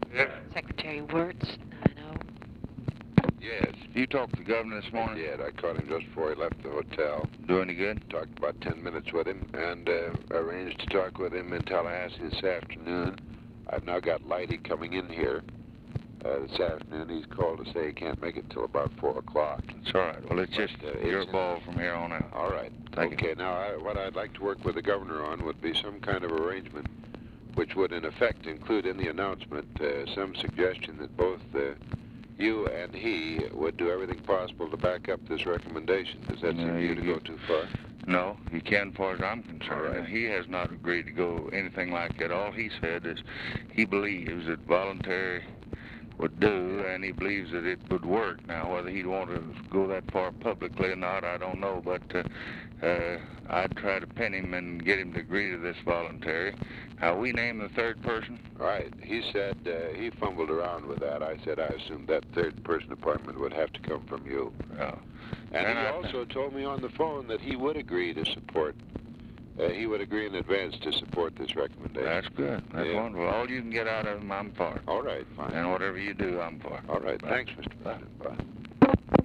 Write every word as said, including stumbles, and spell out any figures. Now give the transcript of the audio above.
Yes. Secretary Wirtz, I know. Yes. You talked to the governor this I morning? did. I caught him just before he left the hotel. Do any good? Talked about ten minutes with him and uh, arranged to talk with him in Tallahassee this afternoon. I've now got Lighty coming in here uh, this afternoon. He's called to say he can't make it till about four o'clock. It's all right. Well, it's But, just uh, your it's- ball from here on out. All right. Thank okay, now I, what I'd like to work with the governor on would be some kind of arrangement which would in effect include in the announcement uh, some suggestion that both uh, you and he would do everything possible to back up this recommendation. Does that No, seem to you you- to you- go too far? No, you can, as far as I'm concerned. All right. And he has not agreed to go anything like that. All he said is he believes that voluntary would do, and he believes that it would work. Now, whether he'd want to go that far publicly or not, I don't know. But uh, uh, I'd try to pin him and get him to agree to this voluntary. Now, we name the third person. Right. He said uh, he fumbled around with that. I said I assumed that third person appointment would have to come from you. Uh, And, And he I- also told me on the phone that he would agree to support, uh, he would agree in advance to support this recommendation. that's good. That's Yeah. wonderful. All you can get out of him, I'm for. All right, fine. And whatever you do, I'm for. All right, Bye. thanks, Mister Bye. President. Bye.